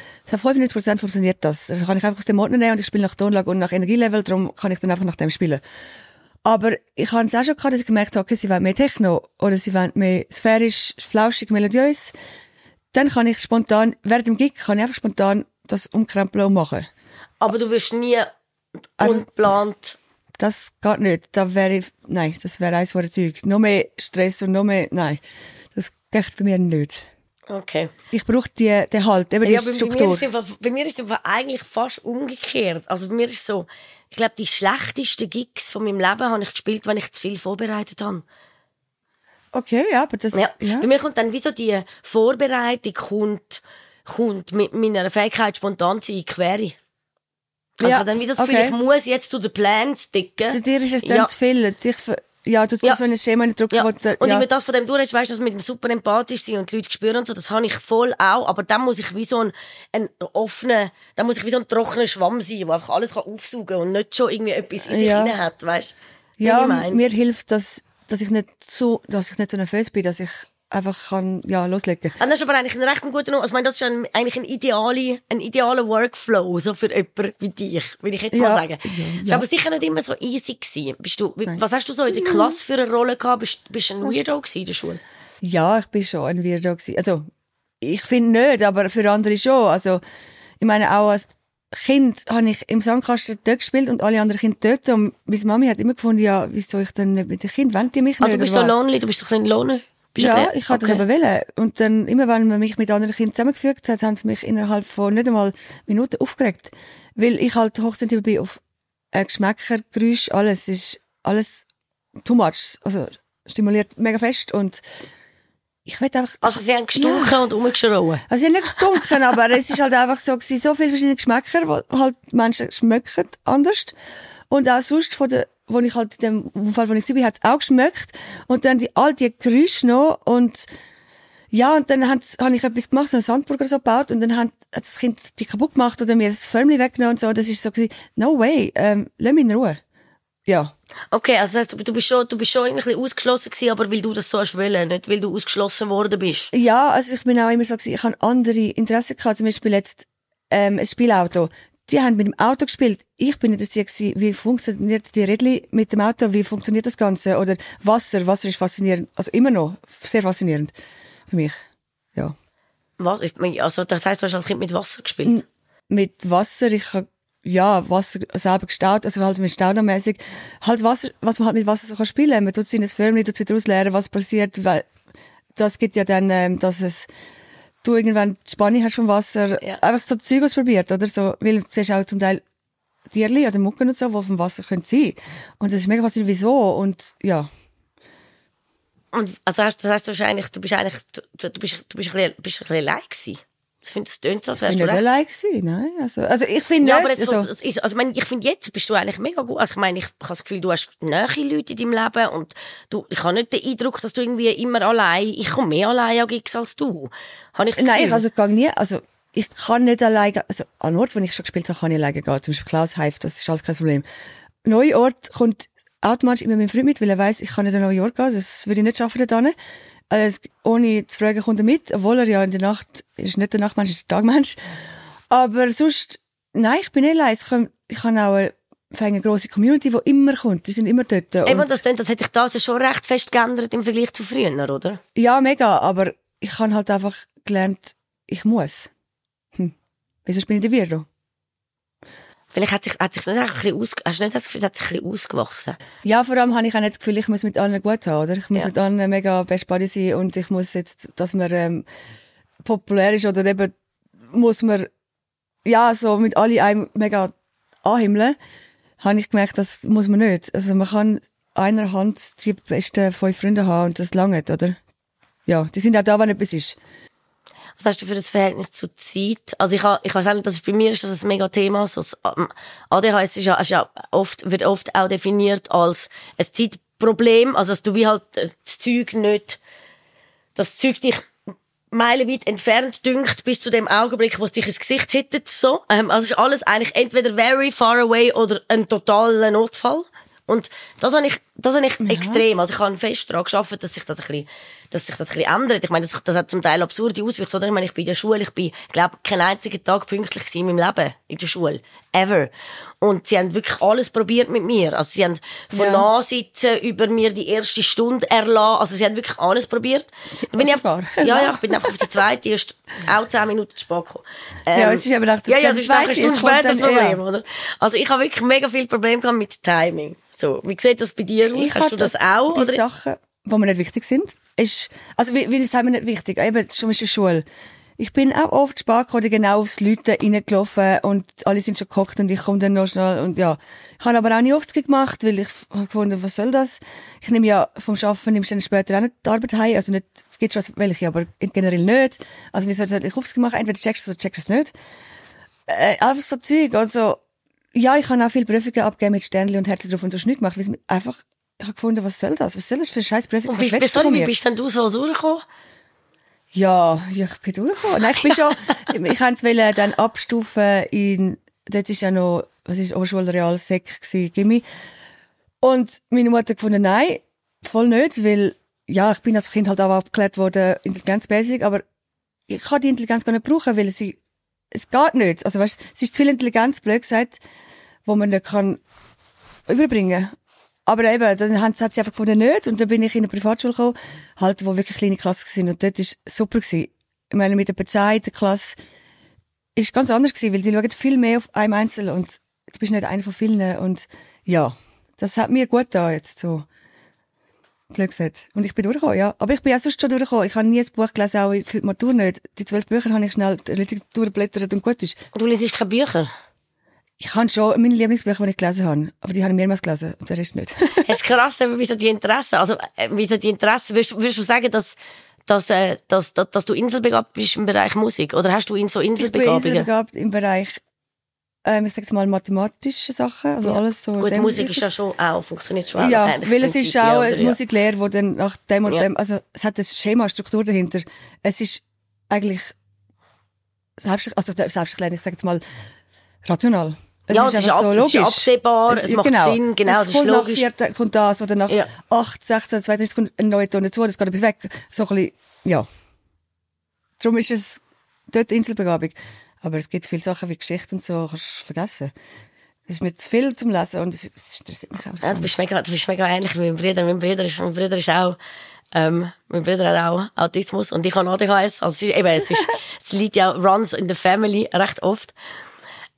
95% funktioniert das. Also kann ich einfach aus dem Ordner nehmen und ich spiele nach Tonlage und nach Energielevel, darum kann ich dann einfach nach dem spielen. Aber ich habe es auch schon gehabt, dass ich gemerkt habe, okay, sie wollen mehr Techno oder sie wollen mehr sphärisch, flauschig, melodiös. Dann kann ich spontan, während dem Gig, kann ich einfach spontan das umkrempeln und machen. Aber du wirst nie ungeplant. Das geht nicht. Das wäre eins von den Zeug. Noch mehr Stress und noch mehr, nein. Das geht bei mir nicht. Okay. Ich brauche den Halt, eben die Struktur. Bei mir ist es eigentlich fast umgekehrt. Also bei mir ist es so, ich glaube, die schlechtesten Gigs von meinem Leben habe ich gespielt, wenn ich zu viel vorbereitet habe. Okay, ja, aber das... Ja. Bei mir kommt dann wie so die Vorbereitung kommt mit meiner Fähigkeit spontan zu in die Quere. Also dann wie so das Gefühl, ich muss jetzt zu den Plänen sticken. Zu dir ist es dann zu viel. Du so ein Schema nicht drücken. Ja. Und wenn das von dem durch weißt du, dass mit dem super empathisch sein und die Leute spüren und so, das habe ich voll auch. Aber dann muss ich wie so ein trockener Schwamm sein, der einfach alles aufsaugen kann und nicht schon irgendwie etwas in sich hinein hat, weißt du? Ja, mir hilft, dass ich nicht so nervös bin, dass ich einfach kann, loslegen. Und das ist aber eigentlich ein recht guter, also ich meine, das ist eigentlich ein idealer Workflow, so für jemanden wie dich, will ich jetzt mal sagen. Das ist aber sicher nicht immer so easy gewesen. Was hast du so in der Klasse für eine Rolle gehabt? Bist du ein Weirdo gewesen in der Schule? Ja, ich bin schon ein Weirdo gewesen. Also, ich finde nicht, aber für andere schon. Also, ich meine, auch als Kind habe ich im Sandkasten dort gespielt und alle anderen Kinder dort. Und meine Mami hat immer gefunden, ja, wieso ich dann nicht mit den Kindern, wollen die mich nicht, du bist so lonely, du bist so ein Loner. Ja, ich hatte das eben wollen. Und dann, immer wenn man mich mit anderen Kindern zusammengefügt hat, haben sie mich innerhalb von nicht einmal Minuten aufgeregt. Weil ich halt hochsensibel bin auf Geschmäcker, Geräusch, alles ist too much. Also, stimuliert mega fest und ich will einfach... Also sie haben gestunken und rumgeschrauen. Also sie haben nicht gestunken, aber es ist halt einfach so gewesen, so viele verschiedene Geschmäcker, wo halt Menschen schmecken anders. Und auch sonst wo ich halt in dem Fall, wo ich war, hat es auch geschmeckt. Und dann all die Geräusche noch. Und dann habe ich etwas gemacht, so einen Sandburger so gebaut. Und dann hat das Kind die kaputt gemacht oder mir das Förmchen weggenommen und so. Das ist so gewesen, no way, lass mich in Ruhe. Ja. Okay, also das heißt, du bist schon ein bisschen ausgeschlossen gewesen, aber weil du das so hast wollen, nicht weil du ausgeschlossen worden bist. Ja, also ich bin auch immer so gewesen, ich habe andere Interessen gehabt. Zum Beispiel jetzt, ein Spielauto. Die haben mit dem Auto gespielt. Ich bin interessiert gewesen, wie funktioniert die Rädchen mit dem Auto, wie funktioniert das Ganze? Oder Wasser ist faszinierend. Also immer noch sehr faszinierend für mich. Ja. Was? Also das heisst, du hast als Kind mit Wasser gespielt? Mit Wasser, ich habe Wasser selber gestaut, also halt mit staudermäßig, halt Wasser, was man halt mit Wasser so kann spielen. Man tut es in ein Förmchen, tut es wieder ausleeren, was passiert, weil das gibt ja dann, dass du irgendwann die Spanne hast vom Wasser, einfach so Zeug ausprobiert, oder so, weil du siehst auch zum Teil Tierli oder Mucken und so, die auf dem Wasser sein können. Und das ist mega faszinierend, wieso, und ja. Und also das heißt wahrscheinlich, du bist ein bisschen allein gewesen. Das tönt so, als wärst du nicht allein gewesen, nein. Also ich finde ja, aber jetzt, jetzt ich finde, jetzt bist du eigentlich mega gut. Also ich meine, ich habe das Gefühl, du hast nahe Leute in deinem Leben und ich habe nicht den Eindruck, dass du irgendwie immer allein, ich komme mehr allein an Gigs als du. Habe ich das Gefühl? Nein, ich gehe nie, ich kann nicht allein, also an Ort, wo ich schon gespielt habe, kann ich alleine gehen. Zum Beispiel Klaus Hive, das ist alles kein Problem. Neuer Ort kommt automatisch immer mein Freund mit, weil er weiss, ich kann nicht an New York gehen, das würde ich nicht schaffen dort hin. Ohne zu fragen, kommt er mit, obwohl er ja in der Nacht, ist nicht der Nachtmensch, ist der Tagmensch. Aber sonst, nein, ich bin nicht allein. Ich habe auch eine grosse Community, die immer kommt. Die sind immer dort. Eben, das hätte sich das ja schon recht fest geändert im Vergleich zu früher, oder? Ja, mega. Aber ich habe halt einfach gelernt, ich muss. Wieso bin ich der Virgo? Vielleicht hat sich nicht ein bisschen hast du nicht das Gefühl, es hat sich ein bisschen ausgewachsen? Ja, vor allem habe ich auch nicht das Gefühl, ich muss mit allen gut haben, oder? Ich muss mit allen mega best buddy sein und ich muss jetzt, dass man populär ist oder eben muss man so mit allen einem mega anhimmeln, habe ich gemerkt, das muss man nicht. Also man kann einer Hand die besten 5 Freunde haben und das langt, oder? Ja, die sind auch da, wenn etwas ist. Was hast du für das Verhältnis zur Zeit? Also ich weiß auch nicht, bei mir ist das ein mega Thema. So ADHS wird oft auch definiert als ein Zeitproblem. Also dass du wie halt das Zeug dich meilenweit entfernt dünkt bis zu dem Augenblick, wo es dich ins Gesicht hittet. So. Also ist alles eigentlich entweder very far away oder ein totaler Notfall. Und das habe ich extrem. Also ich habe fest daran gearbeitet, dass sich das ein bisschen ändert. Ich meine, das hat zum Teil absurde Auswirkungen. Oder? Ich meine, ich bin in der Schule, glaube keinen einzigen Tag pünktlich in meinem Leben in der Schule. Ever. Und sie haben wirklich alles probiert mit mir. Also sie haben von Nachsitzen über mir die erste Stunde erlassen. Also sie haben wirklich alles probiert. Ich bin ich bin einfach auf die zweite erst auch 10 Minuten zu spät gekommen. Es ist eben nach der es ist nach einer Stunde später das Problem, oder? Also ich habe wirklich mega viel Probleme mit Timing. So, wie sieht das bei dir aus? Hast du das auch? Bei Sachen, die mir nicht wichtig sind, wie sagen wir nicht wichtig? Eben, zum Beispiel Schule. Ich bin auch oft spät gekommen, genau aufs Leute reingelaufen und alle sind schon gekocht und ich komme dann noch schnell und ja. Ich habe aber auch nicht oft gemacht, weil ich habe gefunden, was soll das? Ich nehme ja vom Arbeiten nimmst du dann später auch nicht die Arbeit heim, also nicht, es gibt schon welche, aber generell nicht. Also wie soll ich aufs machen? Entweder checkst du oder checkst du es nicht. Einfach so Zeug, also ja, ich habe auch viele Prüfungen abgegeben mit Sternchen und Herzen drauf und so nicht gemacht, weil einfach, ich habe gefunden, was soll das? Was soll das für eine scheiß Prüfung? Und wie bist denn du so durchgekommen? Ja, ich bin durchgekommen. Nein, ich wollte es dann abstufen dort ist ja noch, Oberschule Real Sek Gimmi. Und meine Mutter hat gefunden, nein, voll nicht, weil, ja, ich bin als Kind halt auch abgeklärt worden, Intelligenz basic, aber ich kann die Intelligenz gar nicht brauchen, weil es geht nicht. Also weißt, es ist zu viel Intelligenz, blöd gesagt, wo man nicht kann überbringen. Aber eben, dann hat sie einfach gefunden, nicht. Und dann bin ich in eine Privatschule gekommen, halt, wo wirklich kleine Klassen waren. Und dort war es super gewesen. Ich meine, mit der Bezahlen in der Klasse ist ganz anders gewesen, weil die schauen viel mehr auf einem Einzelnen und du bist nicht einer von vielen. Und ja, das hat mir gut getan jetzt so. Blöd gesagt. Und ich bin durchgekommen, ja. Aber ich bin auch sonst schon durchgekommen. Ich habe nie ein Buch gelesen, auch für die Matur nicht. Die 12 Bücher habe ich schnell durchgeblättert und gut ist. Und du liest keine Bücher? Ich habe schon meine Lieblingsbücher, die ich gelesen habe. Aber die habe ich mehrmals gelesen und der Rest nicht. Es ist krass, wieso die Interesse? Also, wieso die Interesse? Würdest du sagen, dass du inselbegabt bist im Bereich Musik? Oder hast du so Inselbegabungen? Ich bin inselbegabt im Bereich, ich sage jetzt mal, mathematische Sachen. Also alles so. Gut, Musik ist ja schon auch, funktioniert schon ja, auch. Weil es ist auch eine Musiklehre, wo dann nach dem und dem, also es hat ein Schema, eine Struktur dahinter. Es ist eigentlich selbsterklärend, ich sage jetzt mal, rational. Es ist so logisch. Es ist absehbar, es macht Sinn, genau, es ist logisch. Nach 4 kommt das, oder nach 8, 16, 32 kommt ein neuer Ton dazu, das geht etwas weg. So ein bisschen, ja. Darum ist es dort Inselbegabung. Aber es gibt viele Sachen wie Geschichte und so, kannst du vergessen. Es ist mir zu viel zum Lesen und es interessiert mich auch. Ja, du bist mega ähnlich wie mein Bruder. Mein Bruder ist auch, mein Bruder hat auch Autismus und ich habe ADHS. Also es liegt ja runs in the family recht oft.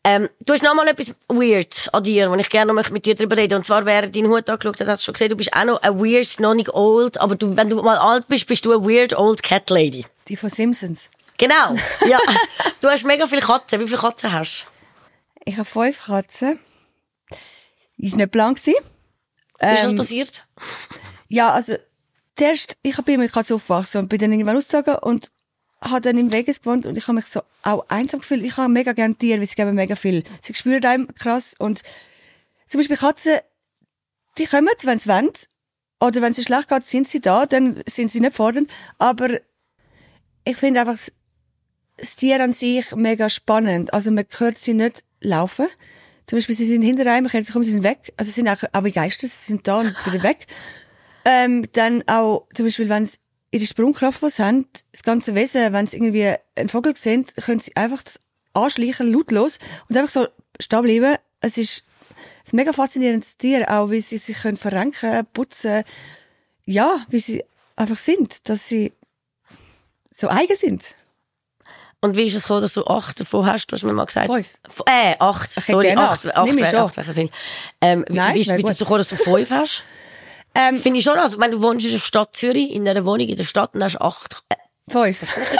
Du hast noch mal etwas weird an dir, wo ich gerne noch mit dir darüber rede. Und zwar, wer deinen Hut angeschaut hat, hast du schon gesehen, du bist auch noch ein weird, noch nicht old, aber wenn du mal alt bist, bist du eine weird old cat lady. Die von Simpsons. Genau, ja. Du hast mega viele Katzen. Wie viele Katzen hast du? Ich habe 5 Katzen. Die war nicht blank. Ist das passiert? Ja, also, zuerst, ich bin mit Katzen aufgewachsen und bin dann irgendwann ausgezogen und habe dann im Vegas gewohnt und ich habe mich so auch einsam gefühlt. Ich habe mega gerne Tiere, weil sie geben mega viel. Sie spüren einem krass und zum Beispiel Katzen, die kommen, wenn sie wollen, oder wenn es schlecht geht, sind sie da, dann sind sie nicht fordernd, aber ich finde einfach das Tier an sich mega spannend. Also man hört sie nicht laufen. Zum Beispiel, sie sind hinter einem, man kennt sie kommen, sie sind weg. Also sie sind auch wie Geister, sie sind da und wieder weg. Dann auch, zum Beispiel, wenn sie ihre Sprungkraft, die sie haben, das ganze Wesen, wenn sie irgendwie einen Vogel sehen, können sie einfach das anschleichen, lautlos, und einfach so stehen bleiben. Es ist ein mega faszinierendes Tier, auch wie sie sich können verrenken, putzen. Ja, wie sie einfach sind, dass sie so eigen sind. Und wie ist es gekommen, dass du 8 davon hast? Du hast mir mal gesagt. 5. 8. Sorry, 8. Nimm ich schon. Wie ist es dazu gekommen, dass du 5 hast? Finde ich schon, also, wenn du wohnst in der Stadt Zürich, in einer Wohnung in der Stadt, und hast 8. 5.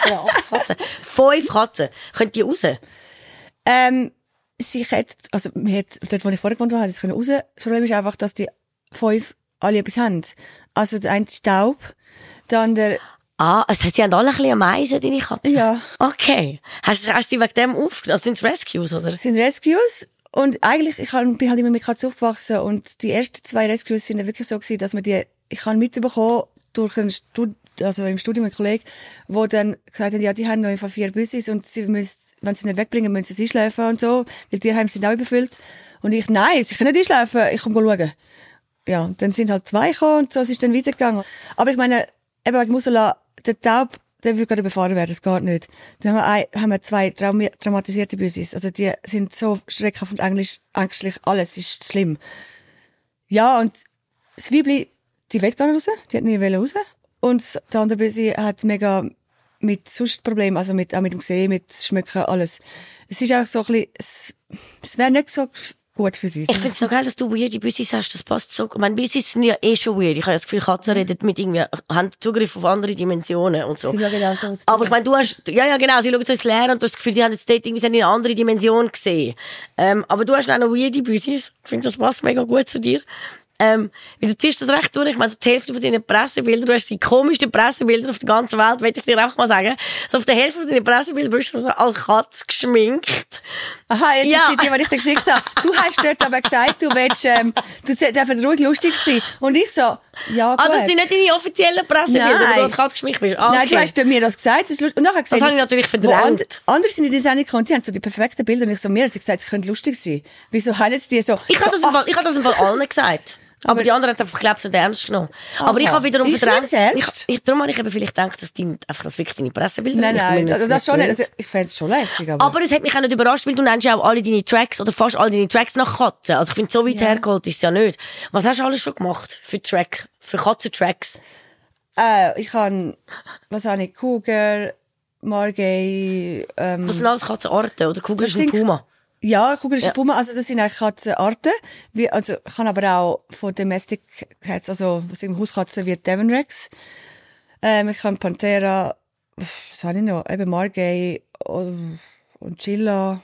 5 Katzen. Können die raus? Sie hat, also, dort, wo ich vorher gewohnt habe, sie können raus. Das Problem ist einfach, dass die 5 alle etwas haben. Also, der eine ist taub, dann der, Das heißt, sie haben alle ein bisschen Meisen, deine Katzen? ja. Okay. Hast du sie wegen dem aufgenommen? Also sind es Rescues, oder? Das sind Rescues. Und eigentlich, bin halt immer mit Katzen aufgewachsen. Und die ersten 2 Rescues sind wirklich so gewesen, dass man ich habe mitbekommen, durch einen also im Studium ein Kollege, wo dann gesagt hat, ja, die haben noch einfach 4 Büssis und sie müssen, wenn sie nicht wegbringen, müssen sie einschlafen und so, weil die Tierheime sind auch überfüllt. Und ich, nein, sie können nicht einschlafen, ich komme schauen. Ja, dann sind halt 2 gekommen und so, es ist dann weitergegangen. Aber ich meine, eben wegen Musala, der Taub, der will gerade überfahren werden, das geht nicht. Dann haben wir 2 traumatisierte Büssis. Also die sind so schreckhaft und ängstlich, alles ist schlimm. Ja, und das Weibli, die will gar nicht raus, die hat nie raus. Und der andere Büssi hat mega mit sonst Problemen, also auch mit dem Sehen, mit Schmücken, alles. Es ist einfach so ein bisschen, es wäre nicht so gut für sie. Ich finde es so geil, dass du weirde Büssis hast, das passt so. Ich meine, Büssis sind ja schon weird. Ich habe das Gefühl, Katzen reden mit irgendwie, haben Zugriff auf andere Dimensionen und so. Sie schauen auch so aus. Aber ich meine, du hast, ja genau, sie schauen so ins Leere und du hast das Gefühl, sie haben jetzt dort irgendwie eine andere Dimension gesehen. Aber du hast auch noch weirde Büssis. Ich finde, das passt mega gut zu dir. Weil du ziehst das recht durch. Ich meine, so die Hälfte von deinen Pressebildern, du hast die komischsten Pressebilder auf der ganzen Welt, möchte ich dir auch mal sagen. So auf der Hälfte von deinen Pressebildern bist du so als Katze geschminkt. Aha, ja, das sind die, die ich dir geschickt habe. Du hast dort aber gesagt, du willst, du darfst ruhig lustig sein. Und ich so, ja, gut. Das sind nicht deine offiziellen Pressebilder, wo du als Katze geschminkt bist. Okay. Nein, du hast mir das gesagt. Und nachher das habe ich natürlich verdrängt. Andere sind in der Sendung gekommen, die haben so die perfekten Bilder. Und ich so, mir hat sie gesagt, sie können lustig sein. Wieso haben jetzt die so? Ich habe das im Fall allen gesagt. Aber die anderen haben einfach, glaube ich, nicht ernst genommen. Aha. Aber ich habe wiederum verdrängt. Darum habe ich eben vielleicht gedacht, dass das wirklich deine Pressebilder sind. Nein, also das schon nicht. Also ich fände es schon lässig. Aber es hat mich auch nicht überrascht, weil du nennst ja auch alle deine Tracks, oder fast alle deine Tracks nach Katzen. Also ich finde, so weit hergeholt ist es ja nicht. Was hast du alles schon gemacht für Katzentracks? Was habe ich? Cougar, Margay, Was sind alles Katzenarten? Oder Cougar ist ein Puma? Ja, Cougar ist ein Puma. Also das sind eigentlich Katzenarten. Also ich kann aber auch von Domestic Cats, also was im Hauskatzen wie Devon Rex. Ich kann Panthera, was habe ich noch? Eben Margay und Chilla.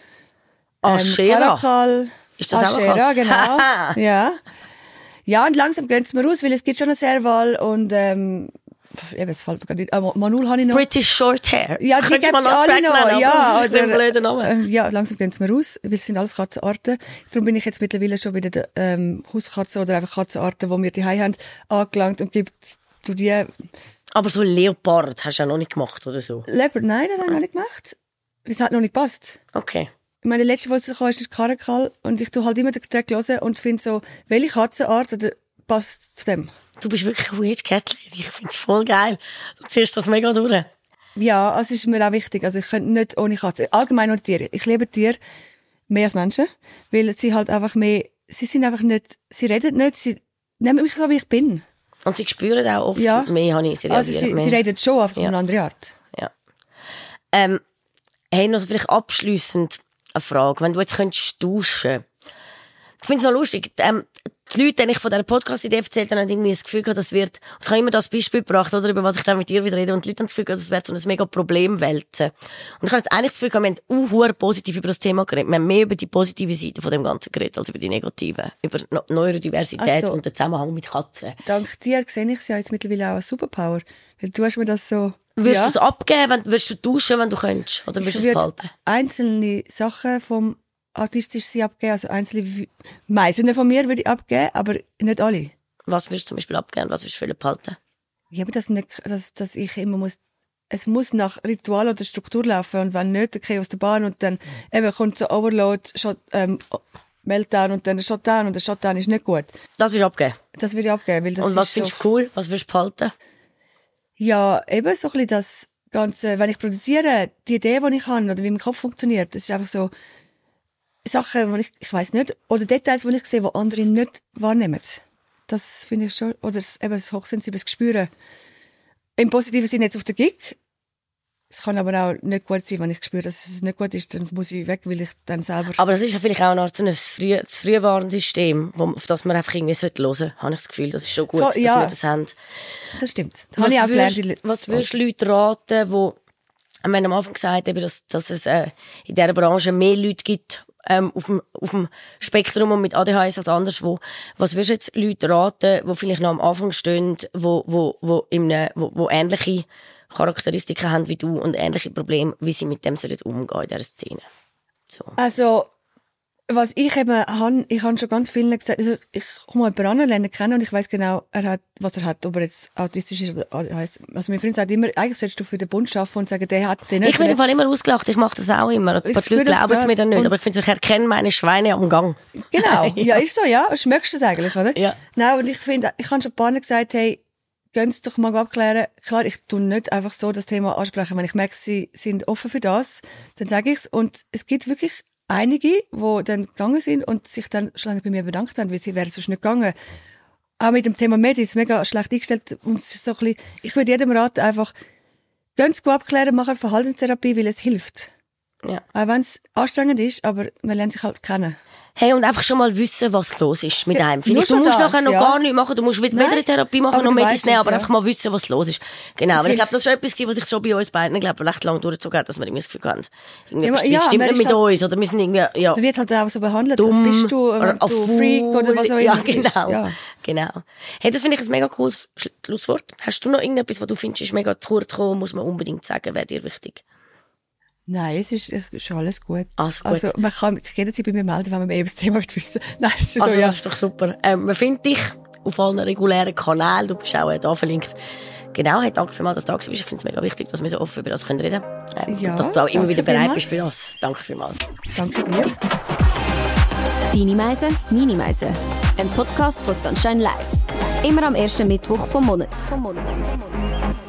Caracal. Ist das auch Ashera, genau. Ja. Ja, und langsam gehen sie mir raus, weil es gibt schon eine Serval und eben, es fällt mir gar nicht. Manul habe ich noch. British Short Hair. Ja, die gibt es alle noch. Ja, das ist ein blöder Name. Ja, langsam gehen sie mir raus, weil es sind alles Katzenarten. Darum bin ich jetzt mittlerweile schon bei den Hauskatzen oder einfach Katzenarten, die wir daheim haben, angelangt und gibt du die. Aber so Leopard hast du ja noch nicht gemacht, oder so? Leopard, nein, das habe ich noch nicht gemacht. Es hat noch nicht gepasst. Okay. Ich meine, letzte, was rausgekommen ist Caracal und ich tue halt immer den Track hören und finde so, welche Katzenart oder passt zu dem. Du bist wirklich eine weird Cat Lady. Ich finde es voll geil. Du ziehst das mega durch. Ja, es ist mir auch wichtig. Also ich könnte nicht ohne Katzen. Allgemein ohne Tiere. Ich liebe Tiere mehr als Menschen, weil sie halt einfach mehr, sie sind einfach nicht, sie reden nicht, sie nehmen mich so, wie ich bin. Und sie spüren auch oft mehr, habe ich sie also sie reden schon einfach auf eine andere Art. Ja. Hey, noch vielleicht abschliessend. eine Frage. Wenn du jetzt könntest duschen. Ich finde es noch lustig. Die Leute, denen ich von dieser Podcast-Idee erzählt habe, haben irgendwie das Gefühl gehabt, das wird, ich habe immer das Beispiel gebracht, oder, über was ich dann mit dir wieder rede, und die Leute haben das Gefühl gehabt, das wird so ein mega Problem wälzen. Und ich habe jetzt eigentlich das Gefühl gehabt, wir haben positiv über das Thema geredet. Wir haben mehr über die positive Seite von dem Ganzen geredet, als über die negative. Über Neurodiversität und den Zusammenhang mit Katzen. Dank dir sehe ich es ja jetzt mittlerweile auch als Superpower. Weil du hast mir das so... Würdest du es abgeben, würdest du duschen, wenn du könntest? Oder würdest du es behalten? Einzelne Sachen vom artistischen Sein abgeben, also einzelne Meisen von mir würde ich abgeben, aber nicht alle. Was würdest du zum Beispiel abgeben, was würdest du behalten? Ich habe das nicht, dass ich immer muss, es muss nach Ritual oder Struktur laufen, und wenn nicht, dann gehe ich aus der Bahn und dann eben kommt so Overload, Meltdown und dann der Shutdown, und der Shutdown ist nicht gut. Das würdest du abgeben? Das würde ich abgeben, weil das und was ist findest du cool? Was würdest du behalten? Ja, eben so ein bisschen das Ganze, wenn ich produziere, die Idee, die ich habe, oder wie mein Kopf funktioniert, das ist einfach so Sachen, die ich weiss nicht, oder Details, die ich sehe, die andere nicht wahrnehmen. Das finde ich schon, oder eben das hochsensibles Gespür. Im positiven Sinne jetzt auf der Gig. Es kann aber auch nicht gut sein, wenn ich spüre, dass es nicht gut ist, dann muss ich weg, weil ich dann selber... Aber das ist ja vielleicht auch eine Art Frühwarnsystem, auf das man einfach irgendwie hören sollte, habe ich das Gefühl. Das ist schon gut, dass wir das haben. Das stimmt. Das habe ich auch gelernt. Was würdest du Leuten raten, wir haben am Anfang gesagt, dass es in dieser Branche mehr Leute gibt, auf dem Spektrum und mit ADHS als anderswo. Was würdest du jetzt Leuten raten, die vielleicht noch am Anfang stehen, wo ähnliche Charakteristiken haben wie du und ähnliche Probleme, wie sie mit dem umgehen sollen in dieser Szene? So. Also, was ich eben habe, ich habe schon ganz vielen gesagt, also ich komme jemanden anderen kennen und ich weiss genau, was er hat, ob er jetzt autistisch ist oder ADHS. Also mein Freund sagt immer, eigentlich solltest du für den Bund arbeiten und sagen, der hat den nicht. Ich werde im Fall immer ausgelacht, ich mache das auch immer. Die Leute glauben es mir dann nicht, aber ich finde, ich erkenne meine Schweine am Gang. Genau, ja, ist so, ja. Schmeckst du es eigentlich, oder? Ja. Nein, und ich finde, ich habe schon ein paar Mal gesagt, hey, gehen Sie doch mal abklären. Klar, ich tue nicht einfach so das Thema ansprechen. Wenn ich merke, Sie sind offen für das, dann sage ich es. Und es gibt wirklich einige, die dann gegangen sind und sich dann schon bei mir bedankt haben, weil sie wären sonst nicht gegangen. Auch mit dem Thema Medis, mega schlecht eingestellt. Und es ist so ein bisschen, ich würde jedem raten, einfach, gehen Sie abklären, machen Verhaltenstherapie, weil es hilft. Ja. Auch wenn es anstrengend ist, aber man lernt sich halt kennen. Hey, und einfach schon mal wissen, was los ist mit einem. Vielleicht, du musst nachher noch gar nichts machen, du musst weder eine Therapie machen, noch Medizin nehmen, aber einfach mal wissen, was los ist. Genau, aber ich glaube, das ist schon etwas, was sich schon bei uns beiden, recht lange durchgezogen hat, dass wir irgendwie das Gefühl haben, irgendwie stimmt nicht mit uns, oder wir sind irgendwie, ja. Man wird halt auch so behandelt, dumm, was bist du, Freak oder was auch immer. Ja, genau. Genau. Hey, das finde ich ein mega cooles Schlusswort. Hast du noch irgendetwas, was du findest, ist mega zu kurz gekommen, muss man unbedingt sagen, wäre dir wichtig? Nein, es ist schon alles gut. Also man kann sich jederzeit bei mir melden, wenn man eben das Thema wissen. Nein, es ist also, so, ja. Das ist doch super. Man findet dich auf allen regulären Kanälen. Du bist auch da verlinkt. Genau, hey, danke vielmals, dass du da bist. Ich finde es mega wichtig, dass wir so offen über das reden können. Ja, und dass du auch immer wieder bereit vielmals. bist für das. Danke vielmals. Danke dir. Deine Meise, meine Meise. Ein Podcast von Sunshine Live. Immer am ersten Mittwoch vom Monat.